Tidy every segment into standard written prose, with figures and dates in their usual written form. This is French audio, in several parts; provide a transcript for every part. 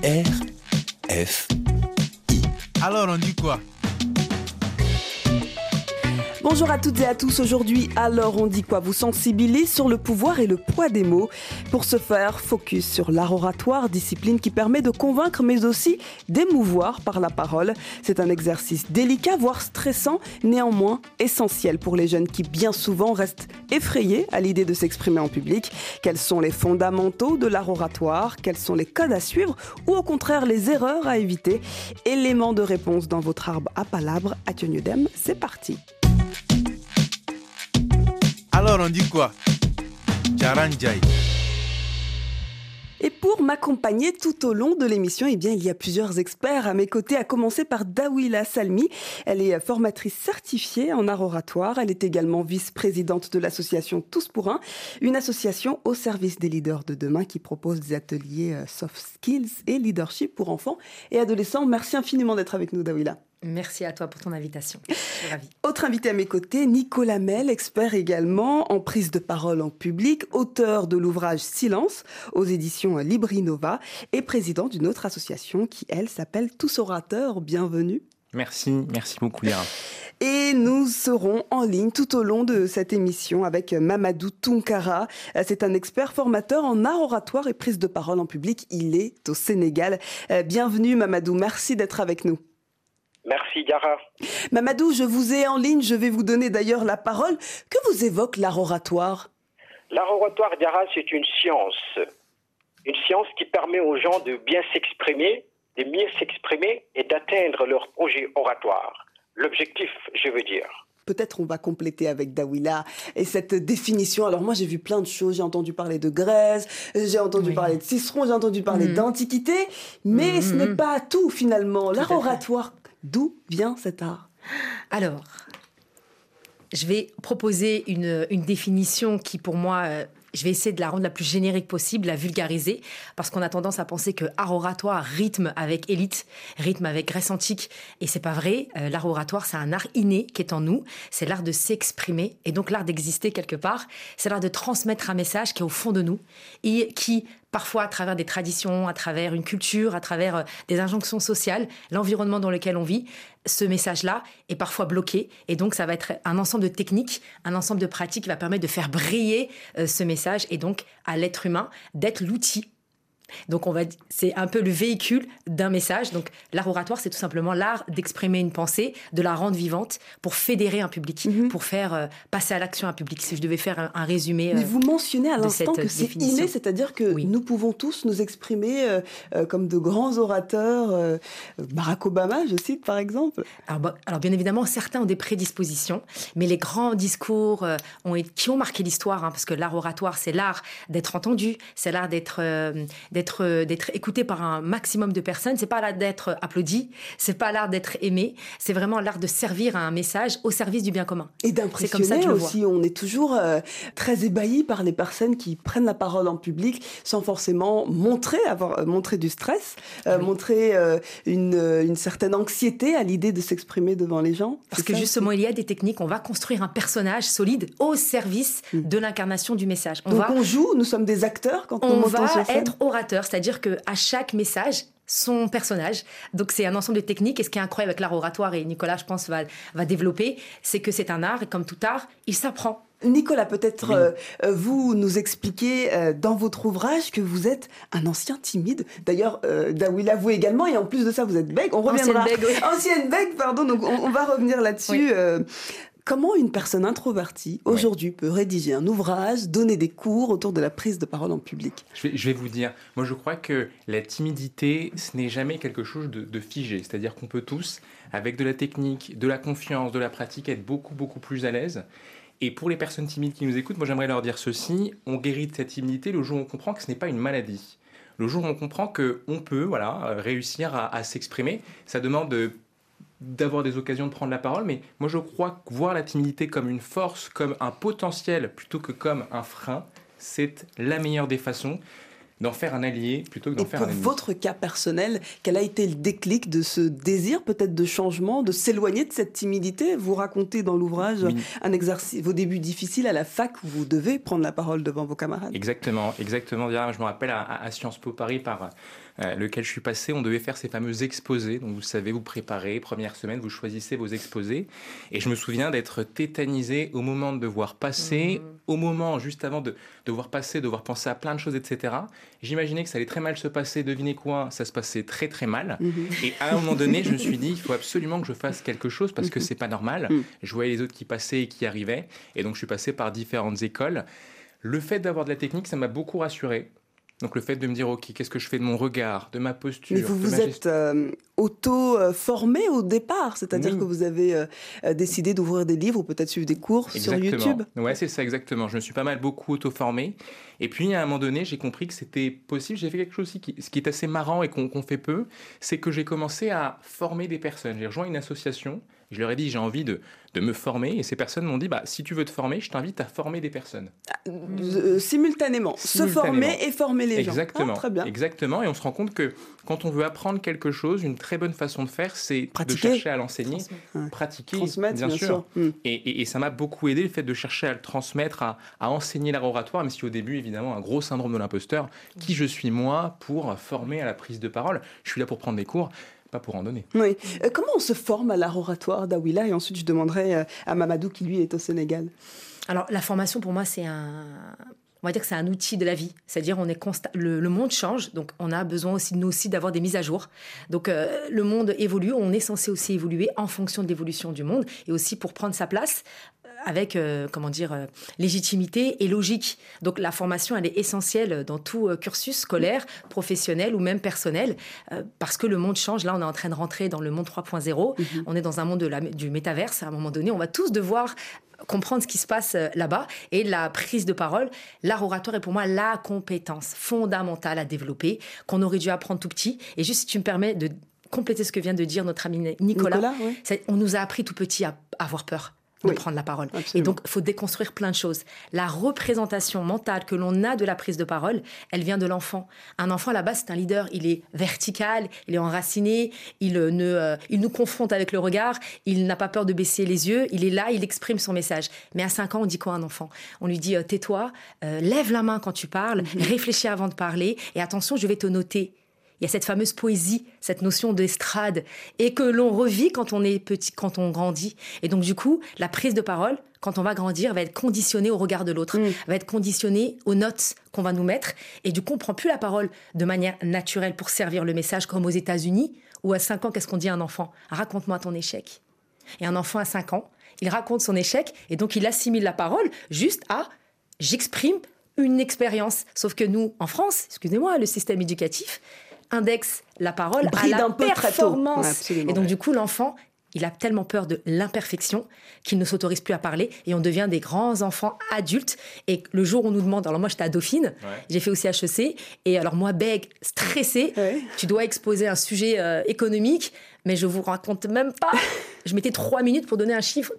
RFI. Alors on dit quoi ? Bonjour à toutes et à tous. Aujourd'hui, Alors on dit quoi vous sensibilise sur le pouvoir et le poids des mots. Pour ce faire, focus sur l'art oratoire, discipline qui permet de convaincre mais aussi d'émouvoir par la parole. C'est un exercice délicat, voire stressant, néanmoins essentiel pour les jeunes qui bien souvent restent effrayés à l'idée de s'exprimer en public. Quels sont les fondamentaux de l'art oratoire ? Quels sont les codes à suivre ou au contraire les erreurs à éviter ? Éléments de réponse dans votre arbre à palabres. Ationyodem, c'est parti. Alors on dit quoi ? Djaranjai. Et pour m'accompagner tout au long de l'émission, il y a plusieurs experts à mes côtés, à commencer par Dawila Salmi. Elle est formatrice certifiée en art oratoire. Elle est également vice-présidente de l'association Tous pour un, une association au service des leaders de demain qui propose des ateliers soft skills et leadership pour enfants et adolescents. Merci infiniment d'être avec nous, Dawila. Merci à toi pour ton invitation. Je suis ravie. Autre invité à mes côtés, Nicolas Mel, expert également en prise de parole en public, auteur de l'ouvrage Silence aux éditions Librinova et président d'une autre association qui, elle, s'appelle Tous Orateurs. Bienvenue. Merci beaucoup Léa. Et nous serons en ligne tout au long de cette émission avec Mamadou Tounkara. C'est un expert formateur en art oratoire et prise de parole en public. Il est au Sénégal. Bienvenue Mamadou, merci d'être avec nous. Merci Yara. Mamadou, je vous ai en ligne, je vais vous donner d'ailleurs la parole. Que vous évoque l'art oratoire ? L'art oratoire, Yara, c'est une science qui permet aux gens de bien s'exprimer, de mieux s'exprimer et d'atteindre leur projet oratoire. L'objectif, je veux dire. Peut-être on va compléter avec Dawila et cette définition. Alors moi j'ai vu plein de choses, j'ai entendu parler de Grèce, j'ai entendu parler de Cicéron, j'ai entendu parler d'Antiquité, mais ce n'est pas tout finalement. L'art oratoire, d'où vient cet art ? Alors, je vais proposer une définition qui pour moi... je vais essayer de la rendre la plus générique possible, la vulgariser, parce qu'on a tendance à penser que art oratoire rythme avec élite, rythme avec Grèce antique, et c'est pas vrai. L'art oratoire, c'est un art inné qui est en nous, c'est l'art de s'exprimer, et donc l'art d'exister quelque part, c'est l'art de transmettre un message qui est au fond de nous, et qui, parfois à travers des traditions, à travers une culture, à travers des injonctions sociales, l'environnement dans lequel on vit, ce message-là est parfois bloqué. Et donc, ça va être un ensemble de techniques, un ensemble de pratiques qui va permettre de faire briller ce message et donc à l'être humain d'être l'outil. Donc, c'est un peu le véhicule d'un message. Donc, l'art oratoire, c'est tout simplement l'art d'exprimer une pensée, de la rendre vivante pour fédérer un public, pour faire passer à l'action un public. Si je devais faire un résumé. Mais vous mentionnez à l'instant que c'est inné, c'est-à-dire que nous pouvons tous nous exprimer comme de grands orateurs. Barack Obama, je cite par exemple. Alors bien évidemment, certains ont des prédispositions, mais les grands discours qui ont marqué l'histoire, parce que l'art oratoire, c'est l'art d'être entendu, c'est l'art d'être écouté par un maximum de personnes. C'est pas l'art d'être applaudi, c'est pas l'art d'être aimé, c'est vraiment l'art de servir à un message au service du bien commun. Et d'impressionner aussi. On est toujours très ébahi par les personnes qui prennent la parole en public sans forcément montrer du stress, montrer une certaine anxiété à l'idée de s'exprimer devant les gens. Parce que justement, il y a des techniques. On va construire un personnage solide au service de l'incarnation du message. On joue, nous sommes des acteurs quand on monte sur scène. On va être orateur, c'est-à-dire qu'à chaque message, son personnage. Donc, c'est un ensemble de techniques. Et ce qui est incroyable avec l'art oratoire, et Nicolas, je pense, va développer, c'est que c'est un art, et comme tout art, il s'apprend. Nicolas, peut-être vous nous expliquez dans votre ouvrage que vous êtes un ancien timide. D'ailleurs, Dawila, vous également, et en plus de ça, vous êtes bègue. On reviendra. Ancienne bègue, pardon. Donc, on va revenir là-dessus. Oui. Comment une personne introvertie, aujourd'hui, peut rédiger un ouvrage, donner des cours autour de la prise de parole en public ? Je vais vous dire, moi je crois que la timidité, ce n'est jamais quelque chose de figé. C'est-à-dire qu'on peut tous, avec de la technique, de la confiance, de la pratique, être beaucoup plus à l'aise. Et pour les personnes timides qui nous écoutent, moi j'aimerais leur dire ceci, on guérit de cette timidité le jour où on comprend que ce n'est pas une maladie. Le jour où on comprend qu'on peut réussir à s'exprimer, ça demande d'avoir des occasions de prendre la parole, mais moi je crois que voir la timidité comme une force, comme un potentiel, plutôt que comme un frein, c'est la meilleure des façons d'en faire un allié plutôt que d'en Et faire un pour ennemi. votre cas personnel, quel a été le déclic de ce désir peut-être de changement, de s'éloigner de cette timidité? Vous racontez dans l'ouvrage Oui. un exercice, vos débuts difficiles à la fac où vous devez prendre la parole devant vos camarades. Exactement. Je me rappelle à Sciences Po Paris par lequel je suis passé, on devait faire ces fameux exposés. Donc vous savez, vous préparez, première semaine, vous choisissez vos exposés. Et je me souviens d'être tétanisé au moment de devoir passer, au moment juste avant de devoir passer, devoir penser à plein de choses, etc. J'imaginais que ça allait très mal se passer. Devinez quoi? Ça se passait très très mal. Et à un moment donné, je me suis dit, il faut absolument que je fasse quelque chose parce que c'est pas normal. Je voyais les autres qui passaient et qui arrivaient. Et donc je suis passé par différentes écoles. Le fait d'avoir de la technique, ça m'a beaucoup rassuré. Donc le fait de me dire, ok, qu'est-ce que je fais de mon regard, de ma posture, Mais vous de vous ma êtes auto-formé au départ, c'est-à-dire Oui. que vous avez décidé d'ouvrir des livres ou peut-être suivre des cours sur YouTube. Ouais, c'est ça, exactement. Je me suis pas mal beaucoup auto-formé. Et puis, à un moment donné, j'ai compris que c'était possible. J'ai fait quelque chose aussi ce qui est assez marrant et qu'on fait peu, c'est que j'ai commencé à former des personnes. J'ai rejoint une association. Je leur ai dit, j'ai envie de me former. Et ces personnes m'ont dit, si tu veux te former, je t'invite à former des personnes. Simultanément, se former et former les gens. Exactement. Très bien. Exactement. Et on se rend compte que quand on veut apprendre quelque chose, une très bonne façon de faire, c'est Pratiquer. de chercher à l'enseigner, pratiquer, Transmettre, bien sûr. Mm. Et ça m'a beaucoup aidé, le fait de chercher à le transmettre, à enseigner l'art oratoire, même si au début, évidemment, un gros syndrome de l'imposteur. Qui je suis, moi, pour former à la prise de parole? Je suis là pour prendre des cours, pas pour en donner. Oui. Comment on se forme à l'art oratoire, Daouila? Et ensuite, je demanderai à Mamadou, qui lui est au Sénégal. Alors, la formation, pour moi, on va dire que c'est un outil de la vie. C'est-à-dire, le monde change, donc on a besoin aussi, nous aussi, d'avoir des mises à jour. Donc, le monde évolue, on est censé aussi évoluer en fonction de l'évolution du monde et aussi pour prendre sa place avec, légitimité et logique. Donc, la formation, elle est essentielle dans tout cursus scolaire, professionnel ou même personnel, parce que le monde change. Là, on est en train de rentrer dans le monde 3.0. On est dans un monde du métaverse. À un moment donné, on va tous devoir comprendre ce qui se passe là-bas. Et la prise de parole, l'art oratoire est pour moi la compétence fondamentale à développer, qu'on aurait dû apprendre tout petit. Et juste, si tu me permets de compléter ce que vient de dire notre ami Nicolas, oui. On nous a appris tout petit à avoir peur de prendre la parole. Absolument. Et donc, il faut déconstruire plein de choses. La représentation mentale que l'on a de la prise de parole, elle vient de l'enfant. Un enfant, à la base, c'est un leader. Il est vertical, il est enraciné, il nous confronte avec le regard, il n'a pas peur de baisser les yeux, il est là, il exprime son message. Mais à 5 ans, on dit quoi à un enfant? On lui dit, tais-toi, lève la main quand tu parles, réfléchis avant de parler, et attention, je vais te noter. Il y a cette fameuse poésie, cette notion d'estrade, et que l'on revit quand on est petit, quand on grandit. Et donc, du coup, la prise de parole, quand on va grandir, va être conditionnée au regard de l'autre, va être conditionnée aux notes qu'on va nous mettre. Et du coup, on ne prend plus la parole de manière naturelle pour servir le message, comme aux États-Unis, où à 5 ans, qu'est-ce qu'on dit à un enfant? Raconte-moi ton échec. Et un enfant à 5 ans, il raconte son échec, et donc il assimile la parole juste à « j'exprime une expérience ». Sauf que nous, en France, excusez-moi, le système éducatif indexe la parole à la performance. Ouais, et donc, du coup, l'enfant, il a tellement peur de l'imperfection qu'il ne s'autorise plus à parler et on devient des grands enfants adultes. Et le jour où on nous demande, alors moi j'étais à Dauphine, j'ai fait aussi HEC, et alors moi, bègue, stressée, tu dois exposer un sujet économique, mais je vous raconte même pas. Je mettais 3 minutes pour donner un chiffre,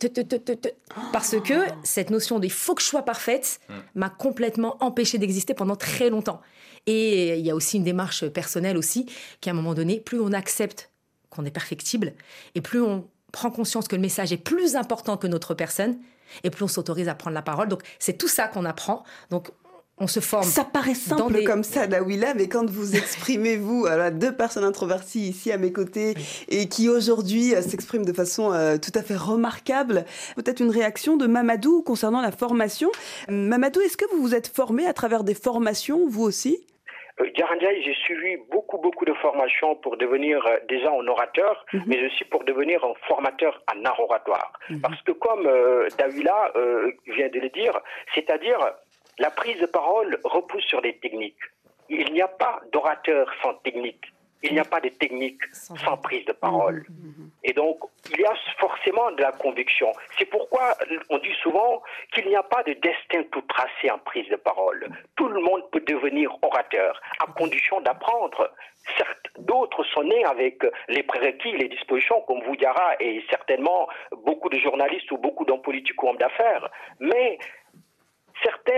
parce que cette notion de « il faut que je sois parfaite » m'a complètement empêchée d'exister pendant très longtemps. Et il y a aussi une démarche personnelle aussi, qu'à un moment donné, plus on accepte qu'on est perfectible, et plus on prend conscience que le message est plus important que notre personne, et plus on s'autorise à prendre la parole. Donc, c'est tout ça qu'on apprend. Donc, on se forme. Ça paraît simple comme ça, Daouila, mais quand vous exprimez, vous, alors, 2 personnes introverties ici à mes côtés, et qui aujourd'hui s'expriment de façon tout à fait remarquable, peut-être une réaction de Mamadou concernant la formation. Mamadou, est-ce que vous vous êtes formé à travers des formations, vous aussi ? Diarandiaï, j'ai suivi beaucoup de formations pour devenir déjà un orateur, mais aussi pour devenir un formateur en art oratoire. Parce que comme Daouila vient de le dire, c'est-à-dire la prise de parole repose sur des techniques. Il n'y a pas d'orateur sans technique. Il n'y a pas de technique sans prise de parole. Et donc, il y a forcément de la conviction. C'est pourquoi on dit souvent qu'il n'y a pas de destin tout tracé en prise de parole. Tout le monde peut devenir orateur, à condition d'apprendre. Certes, d'autres sont nés avec les prérequis, les dispositions, comme vous, Diarra, et certainement beaucoup de journalistes ou beaucoup d'hommes politiques ou hommes d'affaires. Mais certaines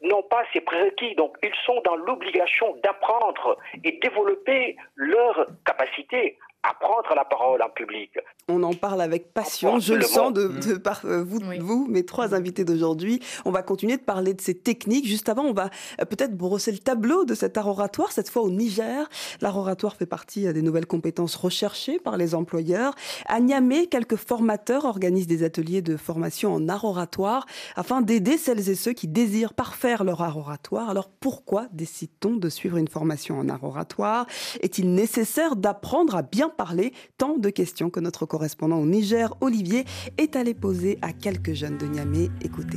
n'ont pas ces prérequis. Donc, ils sont dans l'obligation d'apprendre et développer leur capacité à prendre la parole en public. On en parle avec passion, je le sens par vous, mes trois invités d'aujourd'hui. On va continuer de parler de ces techniques. Juste avant, on va peut-être brosser le tableau de cet art oratoire, cette fois au Niger. L'art oratoire fait partie des nouvelles compétences recherchées par les employeurs. À Niamey, quelques formateurs organisent des ateliers de formation en art oratoire afin d'aider celles et ceux qui désirent parfaire leur art oratoire. Alors pourquoi décide-t-on de suivre une formation en art oratoire ? Est-il nécessaire d'apprendre à bien parler ? Tant de questions que notre correspondant au Niger, Olivier, est allé poser à quelques jeunes de Niamey. Écoutez.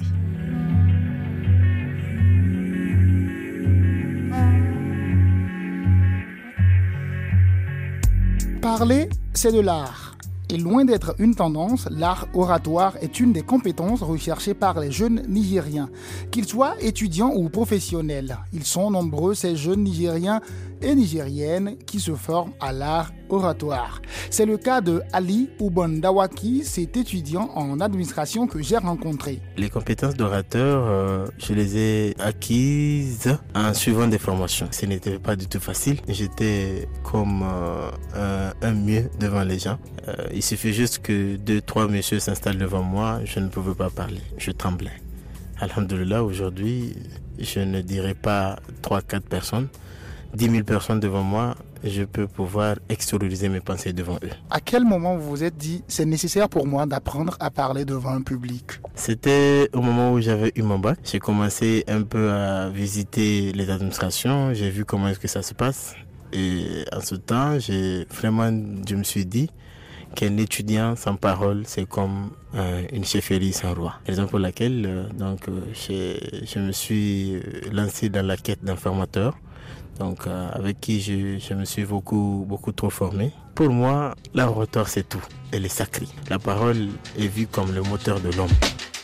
Parler, c'est de l'art. Et loin d'être une tendance, l'art oratoire est une des compétences recherchées par les jeunes Nigériens. Qu'ils soient étudiants ou professionnels, ils sont nombreux ces jeunes Nigériens et Nigériennes qui se forment à l'art oratoire. C'est le cas de Ali Oubandawaki, cet étudiant en administration que j'ai rencontré. Les compétences d'orateur, je les ai acquises en suivant des formations. Ce n'était pas du tout facile. J'étais comme un mieux devant les gens. Il suffit juste que 2-3 messieurs s'installent devant moi, je ne pouvais pas parler, je tremblais. Alhamdoulilah, aujourd'hui, je ne dirais pas 3-4 personnes, 10 000 personnes devant moi, je peux pouvoir extérioriser mes pensées devant eux. À quel moment vous vous êtes dit, c'est nécessaire pour moi d'apprendre à parler devant un public ? C'était au moment où j'avais eu mon bac. J'ai commencé un peu à visiter les administrations, j'ai vu comment est-ce que ça se passe. Et en ce temps, je me suis dit qu'un étudiant sans parole, c'est comme une chefferie sans roi. Raison pour laquelle je me suis lancé dans la quête d'un formateur, avec qui je me suis beaucoup trop formé. Pour moi, l'art oratoire, c'est tout. Elle est sacrée. La parole est vue comme le moteur de l'homme.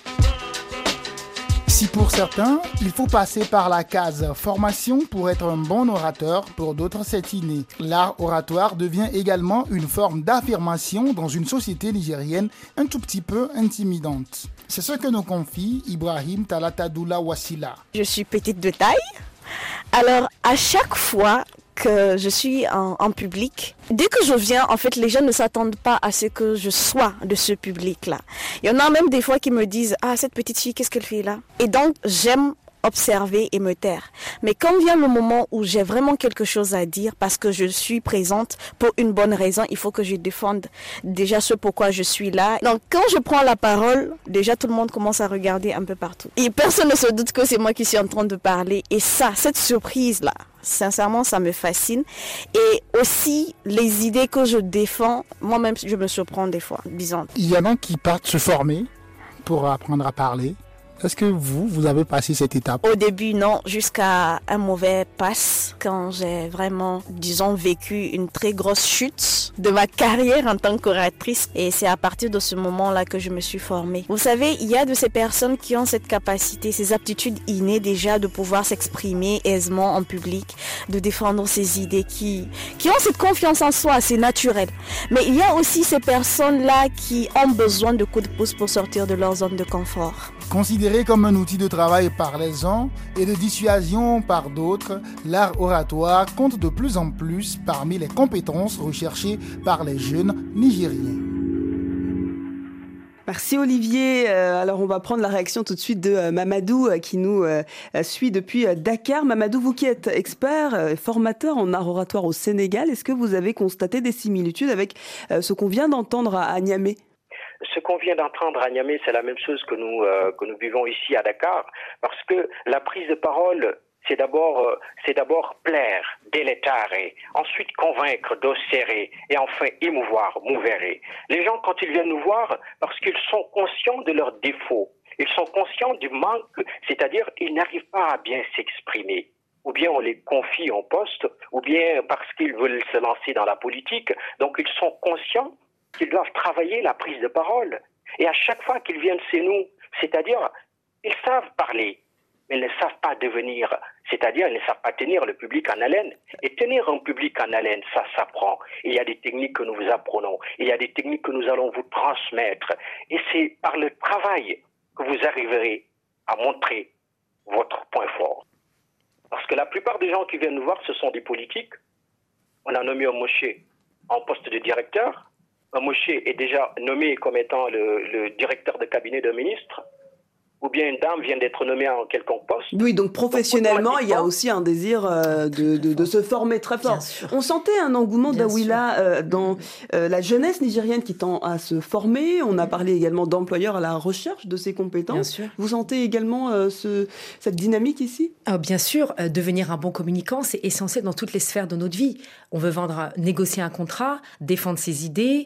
Si pour certains, il faut passer par la case formation pour être un bon orateur, pour d'autres c'est inné. L'art oratoire devient également une forme d'affirmation dans une société nigérienne un tout petit peu intimidante. C'est ce que nous confie Ibrahim Talatadoula Wassila. Je suis petite de taille, alors à chaque fois que je suis en public, dès que je viens, en fait, les gens ne s'attendent pas à ce que je sois de ce public-là. Il y en a même des fois qui me disent « Ah, cette petite fille, qu'est-ce qu'elle fait là ?» Et donc, j'aime observer et me taire. Mais quand vient le moment où j'ai vraiment quelque chose à dire, parce que je suis présente pour une bonne raison, il faut que je défende déjà ce pourquoi je suis là. Donc quand je prends la parole, déjà tout le monde commence à regarder un peu partout. Et personne ne se doute que c'est moi qui suis en train de parler. Et ça, cette surprise-là, sincèrement, ça me fascine. Et aussi, les idées que je défends, moi-même, je me surprends des fois, disons. Il y en a qui partent se former pour apprendre à parler. Est-ce que vous avez passé cette étape ? Au début, non, jusqu'à un mauvais passe, quand j'ai vraiment, disons, vécu une très grosse chute de ma carrière en tant qu'oratrice. Et c'est à partir de ce moment-là que je me suis formée. Vous savez, il y a de ces personnes qui ont cette capacité, ces aptitudes innées déjà de pouvoir s'exprimer aisément en public, de défendre ses idées, qui ont cette confiance en soi, c'est naturel. Mais il y a aussi ces personnes-là qui ont besoin de coups de pouce pour sortir de leur zone de confort. Considéré comme un outil de travail par les uns et de dissuasion par d'autres, l'art oratoire compte de plus en plus parmi les compétences recherchées par les jeunes Nigériens. Merci Olivier. Alors on va prendre la réaction tout de suite de Mamadou qui nous suit depuis Dakar. Mamadou, vous qui êtes expert, formateur en art oratoire au Sénégal, est-ce que vous avez constaté des similitudes avec ce qu'on vient d'entendre à Niamey ? Ce qu'on vient d'entendre à Niamey, c'est la même chose que nous vivons ici à Dakar, parce que la prise de parole, c'est d'abord plaire, délétare, ensuite convaincre, docérer, et enfin émouvoir, mouvere. Les gens, quand ils viennent nous voir, parce qu'ils sont conscients de leurs défauts, ils sont conscients du manque, c'est-à-dire ils n'arrivent pas à bien s'exprimer. Ou bien on les confie en poste, ou bien parce qu'ils veulent se lancer dans la politique, donc ils sont conscients qu'ils doivent travailler la prise de parole. Et à chaque fois qu'ils viennent chez nous, c'est-à-dire, ils savent parler, mais ils ne savent pas devenir, c'est-à-dire, ils ne savent pas tenir le public en haleine. Et tenir un public en haleine, ça s'apprend. Il y a des techniques que nous vous apprenons. Il y a des techniques que nous allons vous transmettre. Et c'est par le travail que vous arriverez à montrer votre point fort. Parce que la plupart des gens qui viennent nous voir, ce sont des politiques. On a nommé un Moshe en poste de directeur. Un Moshe est déjà nommé comme étant le directeur de cabinet d'un ministre. Ou bien une dame vient d'être nommée en quelconque poste. Oui, donc professionnellement, il y a aussi un désir de se former très fort. On sentait un engouement d'Awila dans la jeunesse nigérienne qui tend à se former. On a parlé également d'employeurs à la recherche de ces compétences. Vous sentez également cette dynamique ici ? Bien sûr, devenir un bon communicant, c'est essentiel dans toutes les sphères de notre vie. On veut négocier un contrat, défendre ses idées,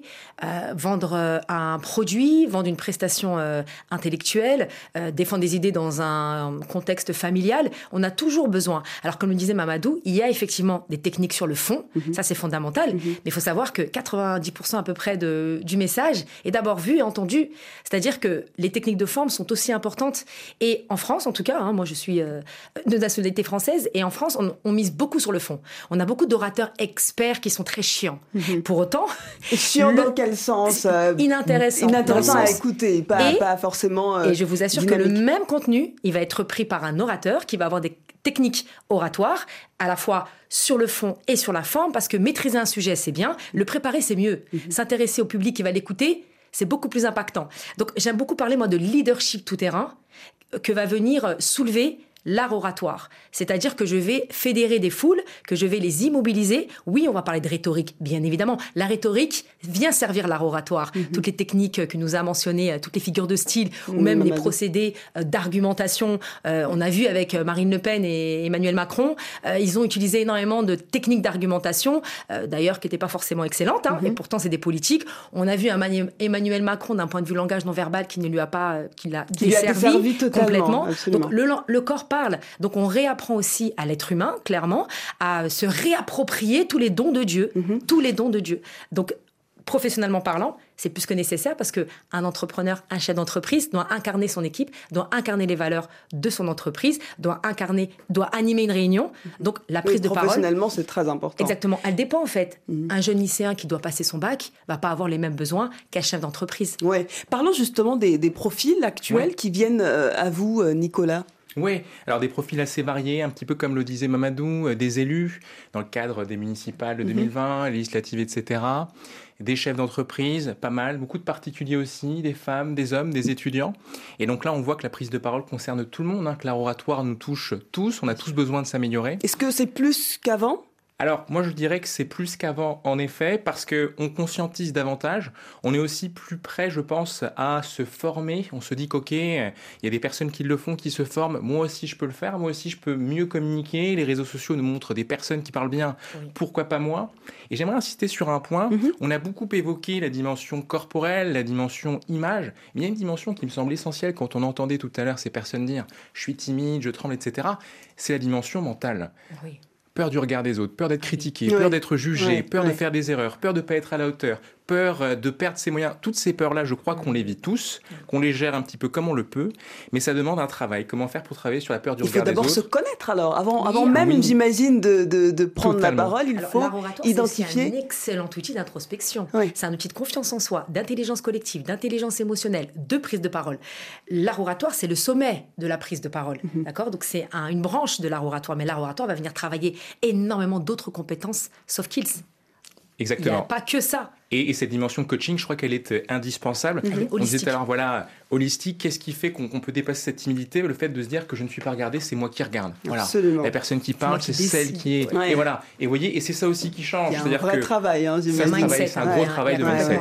vendre un produit, vendre une prestation intellectuelle, défendre des idées dans un contexte familial, on a toujours besoin. Alors, comme le disait Mamadou, il y a effectivement des techniques sur le fond, ça c'est fondamental, mais il faut savoir que 90% à peu près du message est d'abord vu et entendu. C'est-à-dire que les techniques de forme sont aussi importantes. Et en France, en tout cas, moi je suis de nationalité française, et en France, on mise beaucoup sur le fond. On a beaucoup d'orateurs experts qui sont très chiants. Pour autant... Chiants dans quel sens ? Inintéressant. Inintéressant à écouter, pas forcément... Et je vous assure que le même contenu, il va être pris par un orateur qui va avoir des techniques oratoires, à la fois sur le fond et sur la forme, parce que maîtriser un sujet, c'est bien, le préparer, c'est mieux. S'intéresser au public qui va l'écouter, c'est beaucoup plus impactant. Donc, j'aime beaucoup parler, moi, de leadership tout-terrain que va venir soulever l'art oratoire. C'est-à-dire que je vais fédérer des foules, que je vais les immobiliser. Oui, on va parler de rhétorique, bien évidemment. La rhétorique vient servir l'art oratoire. Toutes les techniques que nous a mentionnées, toutes les figures de style, ou même les procédés d'argumentation. On a vu avec Marine Le Pen et Emmanuel Macron, ils ont utilisé énormément de techniques d'argumentation, d'ailleurs qui n'étaient pas forcément excellentes, et pourtant c'est des politiques. On a vu Emmanuel Macron, d'un point de vue langage non verbal, qui ne lui a pas, qui l'a desservi complètement. Donc le corps parle. Donc on réapprend aussi à l'être humain, clairement, à se réapproprier tous les dons de Dieu. Tous les dons de Dieu. Donc, professionnellement parlant, c'est plus que nécessaire parce qu'un entrepreneur, un chef d'entreprise doit incarner son équipe, doit incarner les valeurs de son entreprise, doit animer une réunion. Donc, la prise de parole... Professionnellement, c'est très important. Exactement. Elle dépend, en fait. Un jeune lycéen qui doit passer son bac va pas avoir les mêmes besoins qu'un chef d'entreprise. Ouais. Parlons justement des profils actuels qui viennent à vous, Nicolas. Oui, alors des profils assez variés, un petit peu comme le disait Mamadou, des élus dans le cadre des municipales de 2020, législatives, etc. Des chefs d'entreprise, pas mal, beaucoup de particuliers aussi, des femmes, des hommes, des étudiants. Et donc là, on voit que la prise de parole concerne tout le monde, que l'art oratoire nous touche tous, on a tous besoin de s'améliorer. Est-ce que c'est plus qu'avant ? Alors, moi, je dirais que c'est plus qu'avant, en effet, parce qu'on conscientise davantage. On est aussi plus prêt, je pense, à se former. On se dit qu'OK, il y a des personnes qui le font, qui se forment. Moi aussi, je peux le faire. Moi aussi, je peux mieux communiquer. Les réseaux sociaux nous montrent des personnes qui parlent bien. Oui. Pourquoi pas moi ? Et j'aimerais insister sur un point. On a beaucoup évoqué la dimension corporelle, la dimension image. Mais il y a une dimension qui me semble essentielle quand on entendait tout à l'heure ces personnes dire « je suis timide, je tremble, etc. » C'est la dimension mentale. Oui. Peur du regard des autres, peur d'être critiqué, peur d'être jugé, peur de faire des erreurs, peur de ne pas être à la hauteur, peur de perdre ses moyens. Toutes ces peurs-là, je crois qu'on les vit tous, qu'on les gère un petit peu comme on le peut, mais ça demande un travail. Comment faire pour travailler sur la peur du regard des autres ? Il faut d'abord se connaître alors. Avant même, j'imagine, de prendre la parole, il faut identifier. C'est un excellent outil d'introspection. C'est un outil de confiance en soi, d'intelligence collective, d'intelligence émotionnelle, de prise de parole. L'art oratoire, c'est le sommet de la prise de parole. D'accord ? Donc c'est une branche de l'art oratoire, mais l'art oratoire va venir travailler énormément d'autres compétences soft skills. Exactement. Il n'y a pas que ça. Et cette dimension de coaching, je crois qu'elle est indispensable. On disait tout à l'heure, holistique, qu'est-ce qui fait qu'on peut dépasser cette timidité ? Le fait de se dire que je ne suis pas regardé, c'est moi qui regarde. Voilà. Absolument. La personne qui parle, c'est celle qui est... Et voilà. Et vous voyez, et c'est ça aussi qui change. Il y a un vrai travail, c'est un gros travail de mindset.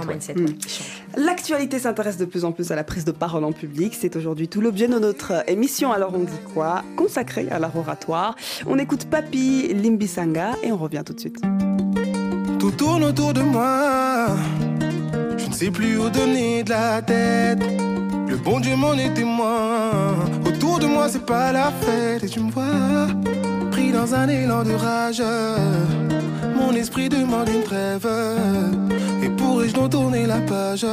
L'actualité s'intéresse de plus en plus à la prise de parole en public. C'est aujourd'hui tout l'objet de notre émission Alors on dit quoi ? Consacrée à l'art oratoire. On écoute Papi Limbisanga et on revient tout de suite. Tout tourne autour de moi, je ne sais plus où donner de la tête. Le bon Dieu m'en est témoin. Autour de moi c'est pas la fête. Et tu me vois, pris dans un élan de rage. Mon esprit demande une trêve. Et pourrais-je donc tourner la page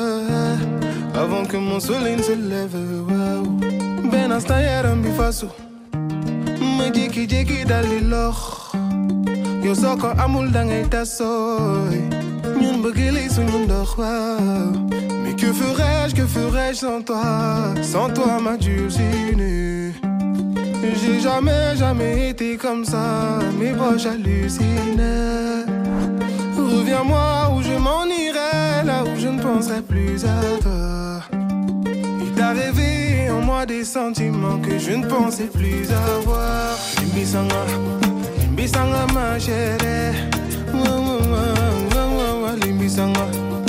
avant que mon soleil ne se lève? Ben instant yaram bifaso me jékki-jékki daldi lox. Yo soo ko amul dangay tasooy ñun bëgg lay suñu ndox waaw. Mais que ferais-je sans toi ma dulcinée? J'ai jamais été comme ça, mes proches hallucinaient. Reviens-moi où je m'en irai, là où je ne penserai plus à toi. Il t'a réveillé en moi des sentiments que je ne pensais plus avoir. Limbisanga ma chérie, Limbisanga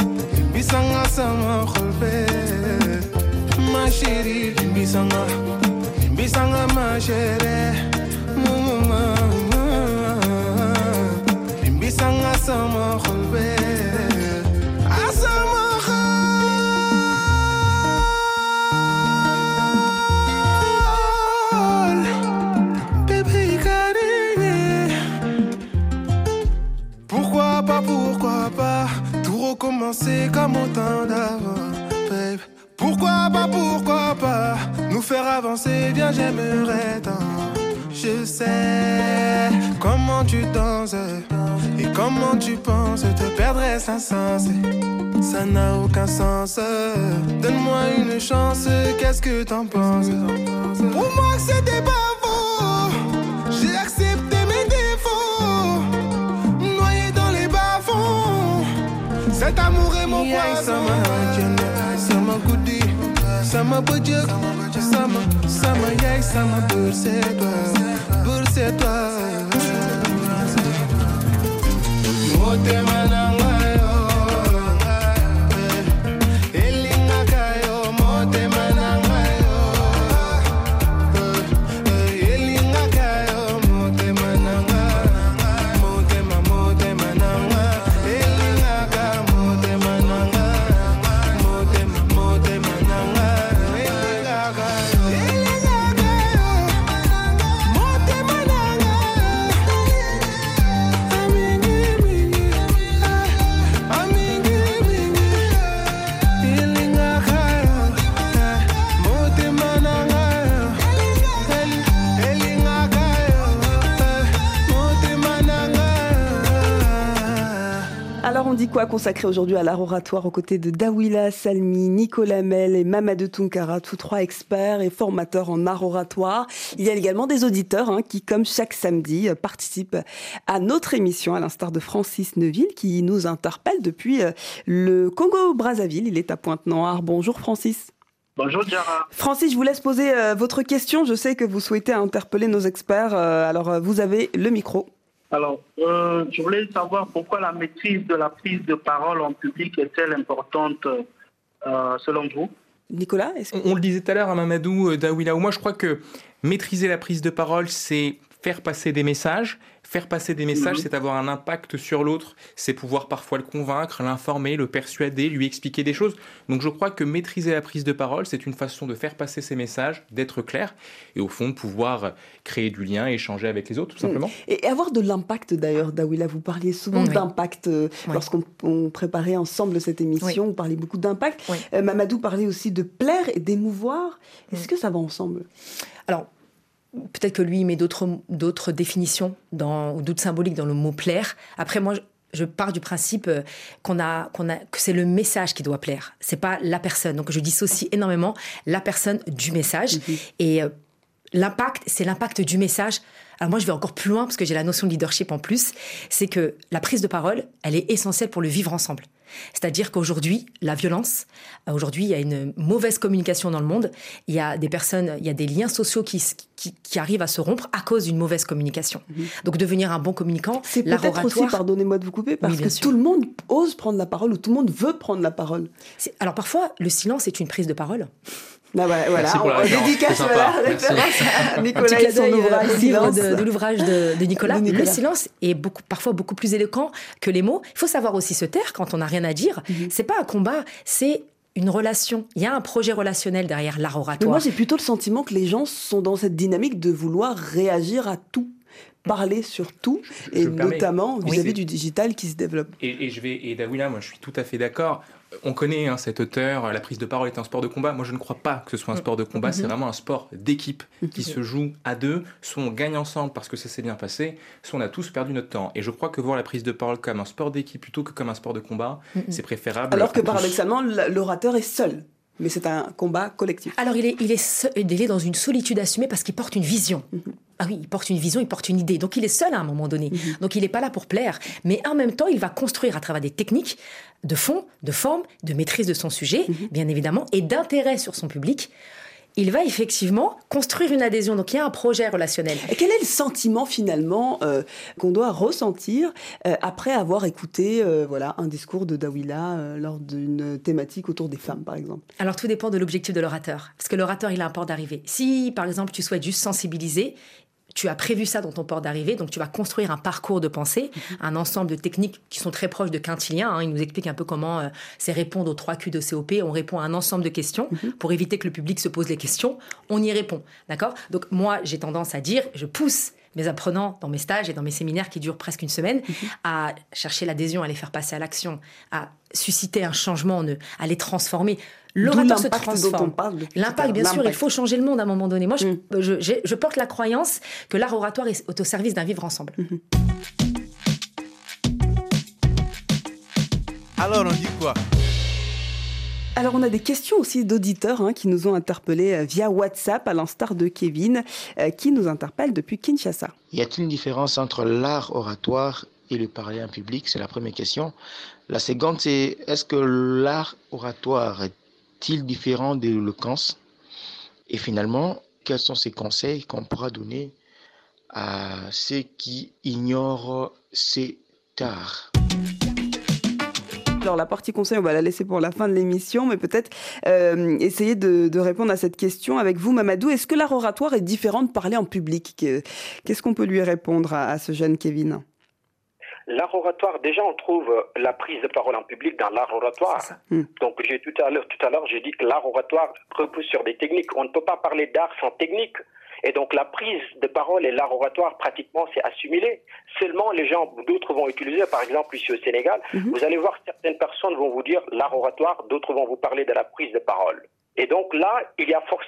sama khulbe, ma chérie, Limbisanga ma chérie, Limbisanga sama khulbe. Pourquoi pas tout recommencer comme au temps d'avant, babe. Pourquoi pas nous faire avancer, bien j'aimerais tant. Je sais comment tu danses et comment tu penses te perdre est insensé. Ça n'a aucun sens. Donne-moi une chance, qu'est-ce que t'en penses? Pour moi c'était pas faux. J'ai accepté mes défauts, noyé dans les bas-fonds. Cet amour est mon poison. Sama goudi, sama budget, sama yay, sama bourse toi. Mote mananga. On dit quoi consacré aujourd'hui à l'art oratoire aux côtés de Dawila Salmi, Nicolas Mel et Mamadou Tunkara, tous trois experts et formateurs en art oratoire. Il y a également des auditeurs qui, comme chaque samedi, participent à notre émission, à l'instar de Francis Neuville, qui nous interpelle depuis le Congo-Brazzaville. Il est à Pointe-Noire. Bonjour Francis. Bonjour Diarra. Francis, je vous laisse poser votre question. Je sais que vous souhaitez interpeller nos experts. Alors, vous avez le micro. Alors, je voulais savoir pourquoi la maîtrise de la prise de parole en public est-elle importante selon vous? Nicolas, on le disait tout à l'heure à Mamadou, Dawila ou moi, je crois que maîtriser la prise de parole, c'est faire passer des messages. Faire passer des messages, c'est avoir un impact sur l'autre, c'est pouvoir parfois le convaincre, l'informer, le persuader, lui expliquer des choses. Donc je crois que maîtriser la prise de parole, c'est une façon de faire passer ces messages, d'être clair, et au fond de pouvoir créer du lien, échanger avec les autres, tout simplement. Et avoir de l'impact d'ailleurs, Dawila, vous parliez souvent d'impact lorsqu'on préparait ensemble cette émission, vous parliez beaucoup d'impact. Mamadou parlait aussi de plaire et d'émouvoir. Est-ce que ça va ensemble? Alors, peut-être que lui, il met d'autres définitions ou d'autres symboliques dans le mot plaire. Après, moi, je pars du principe que c'est le message qui doit plaire. C'est pas la personne. Donc, je dissocie énormément la personne du message. Et l'impact, c'est l'impact du message. Alors moi, je vais encore plus loin parce que j'ai la notion de leadership en plus. C'est que la prise de parole, elle est essentielle pour le vivre ensemble. C'est-à-dire qu'aujourd'hui, la violence, aujourd'hui, il y a une mauvaise communication dans le monde. Il y a des personnes, il y a des liens sociaux qui arrivent à se rompre à cause d'une mauvaise communication. Donc, devenir un bon communicant, c'est peut-être aussi, pardonnez-moi de vous couper, parce que tout le monde ose prendre la parole ou tout le monde veut prendre la parole. Alors, parfois, le silence est une prise de parole. Ah bah, voilà, on dédicace la référence à Nicolas et son ouvrage Silence. De l'ouvrage de Nicolas. Le silence est parfois beaucoup plus éloquent que les mots. Il faut savoir aussi se taire quand on n'a rien à dire. C'est pas un combat, c'est une relation. Il y a un projet relationnel derrière l'art oratoire. Mais moi, j'ai plutôt le sentiment que les gens sont dans cette dynamique de vouloir réagir à tout. Parler sur tout, et notamment vis-à-vis du digital qui se développe. Et Dawila, moi je suis tout à fait d'accord. On connaît cet auteur, la prise de parole est un sport de combat. Moi je ne crois pas que ce soit un sport de combat, c'est vraiment un sport d'équipe qui se joue à deux. Soit on gagne ensemble parce que ça s'est bien passé, soit on a tous perdu notre temps. Et je crois que voir la prise de parole comme un sport d'équipe plutôt que comme un sport de combat, c'est préférable. Alors que paradoxalement, l'orateur est seul. Mais c'est un combat collectif. Alors, il est dans une solitude assumée parce qu'il porte une vision. Ah oui, il porte une vision, il porte une idée. Donc, il est seul à un moment donné. Donc, il n'est pas là pour plaire. Mais en même temps, il va construire à travers des techniques de fond, de forme, de maîtrise de son sujet, bien évidemment, et d'intérêt sur son public. Il va effectivement construire une adhésion. Donc, il y a un projet relationnel. Et quel est le sentiment, finalement, qu'on doit ressentir après avoir écouté un discours de Dawila lors d'une thématique autour des femmes, par exemple? Alors, tout dépend de l'objectif de l'orateur. Parce que l'orateur, il a un port d'arrivée. Si, par exemple, tu souhaites juste sensibiliser, tu as prévu ça dans ton port d'arrivée, donc tu vas construire un parcours de pensée, un ensemble de techniques qui sont très proches de Quintilien. Il nous explique un peu comment c'est répondre aux 3 Q de COP. On répond à un ensemble de questions pour éviter que le public se pose les questions. On y répond, d'accord? Donc moi, j'ai tendance à dire, je pousse mes apprenants dans mes stages et dans mes séminaires qui durent presque une semaine à chercher l'adhésion, à les faire passer à l'action, à susciter un changement en eux, à les transformer. L'orateur se transforme. L'impact, bien sûr, il faut changer le monde à un moment donné. Moi, je porte la croyance que l'art oratoire est au service d'un vivre ensemble. Alors, on dit quoi? Alors, on a des questions aussi d'auditeurs qui nous ont interpellés via WhatsApp, à l'instar de Kevin, qui nous interpelle depuis Kinshasa. Y a-t-il une différence entre l'art oratoire et le parler en public? C'est la première question. La seconde, c'est est-ce que l'art oratoire est-il différent de l'éloquence? Et finalement, quels sont ces conseils qu'on pourra donner à ceux qui ignorent cet art? Alors la partie conseil, on va la laisser pour la fin de l'émission, mais peut-être essayer de répondre à cette question avec vous, Mamadou. Est-ce que l'art oratoire est différent de parler en public? Qu'est-ce qu'on peut lui répondre à ce jeune Kevin? L'art oratoire, déjà, on trouve la prise de parole en public dans l'art oratoire. Donc, tout à l'heure, j'ai dit que l'art oratoire repose sur des techniques. On ne peut pas parler d'art sans technique. Et donc, la prise de parole et l'art oratoire, pratiquement, c'est assimilé. Seulement, d'autres vont utiliser, par exemple, ici au Sénégal, vous allez voir, certaines personnes vont vous dire l'art oratoire, d'autres vont vous parler de la prise de parole. Et donc là, les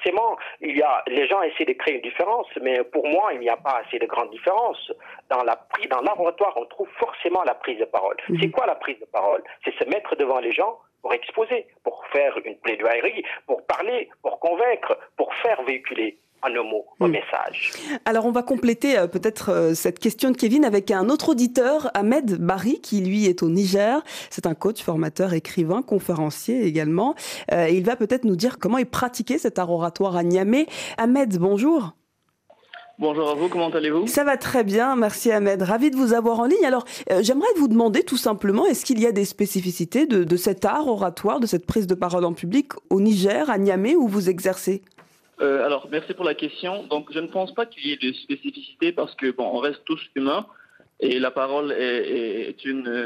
gens essaient de créer une différence, mais pour moi, il n'y a pas assez de grande différence. Dans l'art oratoire, on trouve forcément la prise de parole. C'est quoi la prise de parole? C'est se mettre devant les gens pour exposer, pour faire une plaidoirie, pour parler, pour convaincre, pour faire véhiculer en un mot, un message. Alors, on va compléter peut-être cette question de Kevin avec un autre auditeur, Ahmed Barry, qui lui est au Niger. C'est un coach, formateur, écrivain, conférencier également. Et il va peut-être nous dire comment il pratiquait cet art oratoire à Niamey. Ahmed, bonjour. Bonjour à vous, comment allez-vous? Ça va très bien, merci Ahmed. Ravi de vous avoir en ligne. Alors, j'aimerais vous demander tout simplement, est-ce qu'il y a des spécificités de cet art oratoire, de cette prise de parole en public au Niger, à Niamey, où vous exercez? Alors, merci pour la question. Donc, je ne pense pas qu'il y ait de spécificité parce que, on reste tous humains et la parole est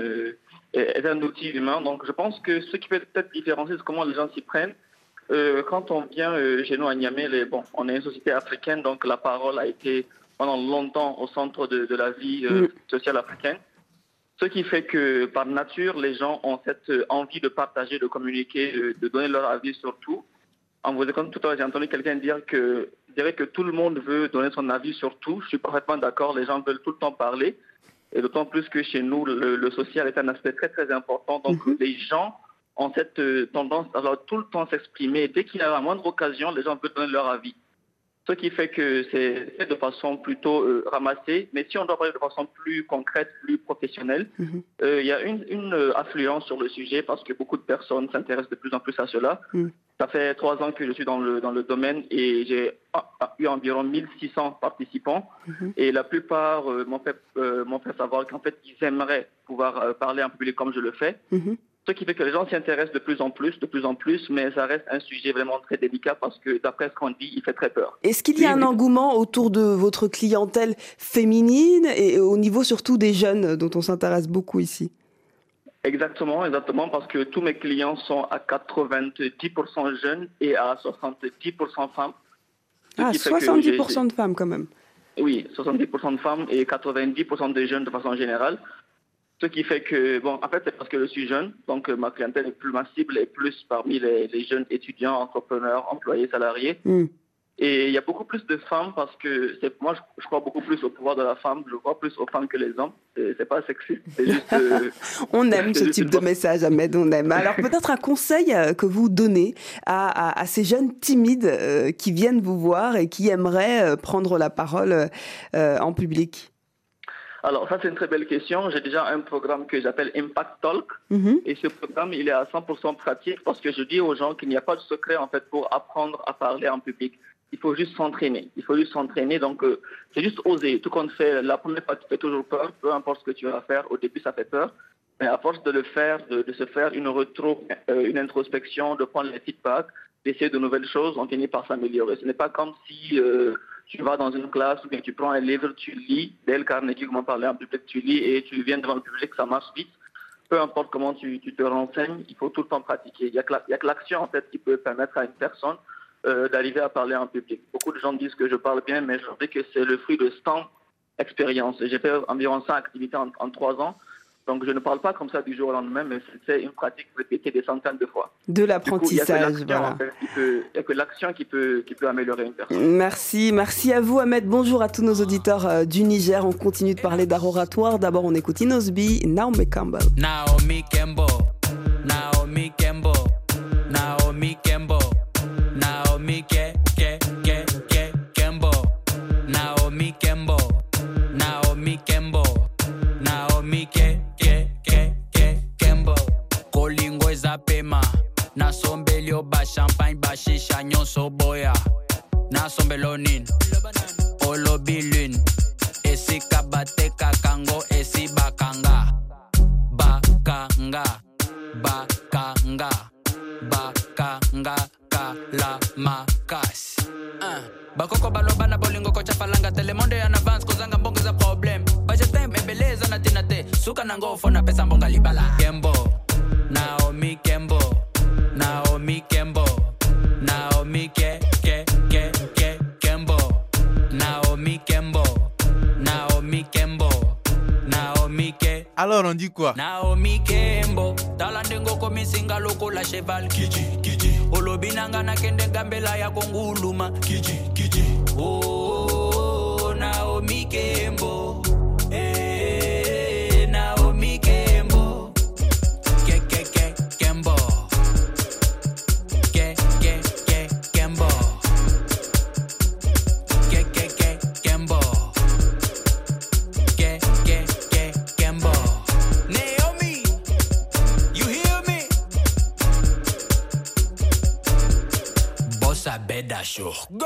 un outil humain. Donc, je pense que ce qui peut peut-être différencier, c'est comment les gens s'y prennent. Quand on vient chez nous à Niamey, on est une société africaine, donc la parole a été pendant longtemps au centre de la vie sociale africaine. Ce qui fait que, par nature, les gens ont cette envie de partager, de communiquer, de donner leur avis sur tout. Comme tout à l'heure, j'ai entendu quelqu'un dire que tout le monde veut donner son avis sur tout. Je suis parfaitement d'accord, les gens veulent tout le temps parler. Et d'autant plus que chez nous, le social est un aspect très très important. Donc les gens ont cette tendance à tout le temps s'exprimer. Dès qu'il y a la moindre occasion, les gens veulent donner leur avis. Ce qui fait que c'est fait de façon plutôt ramassée. Mais si on doit parler de façon plus concrète, plus professionnelle, il y a une affluence sur le sujet parce que beaucoup de personnes s'intéressent de plus en plus à cela. Ça fait 3 ans que je suis dans le domaine et j'ai eu environ 1600 participants. Et la plupart m'ont fait savoir qu'en fait, ils aimeraient pouvoir parler en public comme je le fais. Ce qui fait que les gens s'y intéressent de plus en plus, mais ça reste un sujet vraiment très délicat parce que d'après ce qu'on dit, il fait très peur. Est-ce qu'il y a un engouement autour de votre clientèle féminine et au niveau surtout des jeunes dont on s'intéresse beaucoup ici? Exactement, parce que tous mes clients sont à 90% jeunes et à 70% femmes. 70% de femmes quand même. Oui, 70% de femmes et 90% de jeunes de façon générale. Ce qui fait que, en fait, c'est parce que je suis jeune, donc ma clientèle est plus ma cible est plus parmi les jeunes étudiants, entrepreneurs, employés, salariés. Et il y a beaucoup plus de femmes parce que moi, je crois beaucoup plus au pouvoir de la femme. Je crois plus aux femmes que les hommes. C'est pas sexy. C'est juste, on aime ce type de message, Ahmed, on aime. Alors peut-être un conseil que vous donnez à ces jeunes timides qui viennent vous voir et qui aimeraient prendre la parole en public. Alors ça, c'est une très belle question. J'ai déjà un programme que j'appelle Impact Talk. Et ce programme, il est à 100% pratique parce que je dis aux gens qu'il n'y a pas de secret en fait pour apprendre à parler en public. Il faut juste s'entraîner. Donc, c'est juste oser. Tout compte fait, la première fois, tu fais toujours peur. Peu importe ce que tu vas faire. Au début, ça fait peur. Mais à force de le faire, de se faire une introspection, de prendre les feedbacks, d'essayer de nouvelles choses, on finit par s'améliorer. Ce n'est pas comme si tu vas dans une classe ou bien tu prends un livre, tu lis. Dale Carnegie, comment parler en public, tu lis et tu viens devant le public, ça marche vite. Peu importe comment tu te renseignes, il faut tout le temps pratiquer. Il y a que l'action, en fait, qui peut permettre à une personne d'arriver à parler en public. Beaucoup de gens disent que je parle bien, mais je dis que c'est le fruit de 100 expériences. J'ai fait environ 100 activités en 3 ans. Donc, je ne parle pas comme ça du jour au lendemain, mais c'est une pratique répétée des centaines de fois. De l'apprentissage, voilà. Il n'y a que l'action qui peut améliorer une personne. Merci à vous, Ahmed. Bonjour à tous nos auditeurs du Niger. On continue de parler d'art oratoire. D'abord, on écoute Inosbi, Naomi Campbell. Naomi Campbell, Naomi Campbell, Naomi Campbell, Naomi Campbell, Naomi Campbell, Naomi Campbell, Naomi Campbell. Kolingo ezapema, na sombelio ba champagne ba shisha nyonso boya, na sombelo nin, olobilun, esi kabateka kango esi bakanga, bakanga, bakanga, bakanga kala makas. Bakoko baloba na bolingo kocha falanga telemonde en avance kozanga mbongo za problem. Bajete mbeleza na tinate suka na ngofo na pesa mbonga libala. Kembo, Naomi Campbell, Naomi Campbell, Naomi Campbell, Naomi Campbell, Naomi Campbell, Naomi Alors on dit quoi? Naomi Campbell, talandengo komisinga loko la cheval kiji. Olobinanga na kende gambela ya konguluma kiji. Oh, Naomi Campbell, Naomi Campbell, Campbell, Campbell, Campbell. Naomi, you hear me? Bossa Beda Show. Go!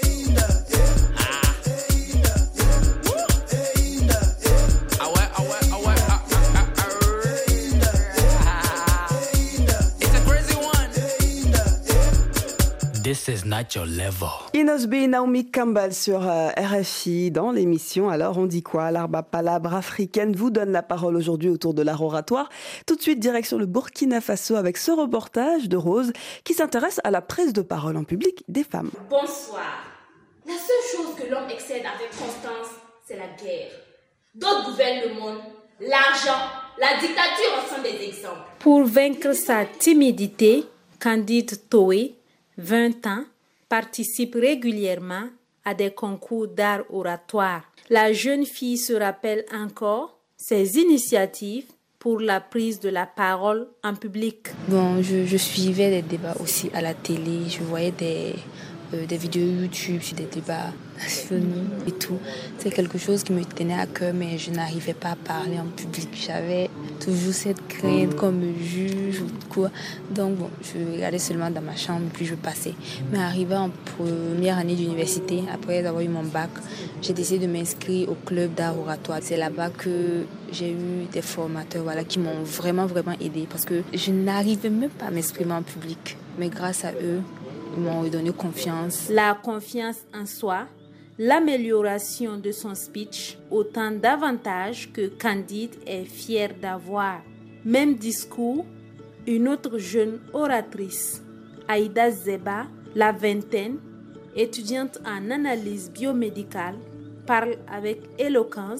This is not your level. Inosbi, Naomi Campbell sur RFI dans l'émission Alors on dit quoi? L'Arba Palabre africaine vous donne la parole aujourd'hui autour de l'art oratoire. Tout de suite direction le Burkina Faso avec ce reportage de Rose qui s'intéresse à la prise de parole en public des femmes. Bonsoir. La seule chose que l'homme excède avec constance, c'est la guerre. D'autres gouvernent le monde. L'argent, la dictature en sont des exemples. Pour vaincre sa timidité, Candide Toé, 20 ans, participe régulièrement à des concours d'art oratoire. La jeune fille se rappelle encore ses initiatives pour la prise de la parole en public. Bon, je suivais des débats aussi à la télé, je voyais des vidéos YouTube sur des débats nationaux et tout. C'est quelque chose qui me tenait à cœur, mais je n'arrivais pas à parler en public. J'avais toujours cette crainte qu'on me juge ou quoi. Donc bon, je regardais seulement dans ma chambre puis je passais. Mais arrivé en première année d'université, après avoir eu mon bac, j'ai décidé de m'inscrire au club d'art oratoire. C'est là-bas que j'ai eu des formateurs qui m'ont vraiment aidé parce que je n'arrivais même pas à m'exprimer en public. Mais grâce à eux, ils m'ont donné confiance. La confiance en soi, l'amélioration de son speech, autant d'avantages que Candide est fier d'avoir. Même discours, une autre jeune oratrice, Aïda Zeba, la vingtaine, étudiante en analyse biomédicale, parle avec éloquence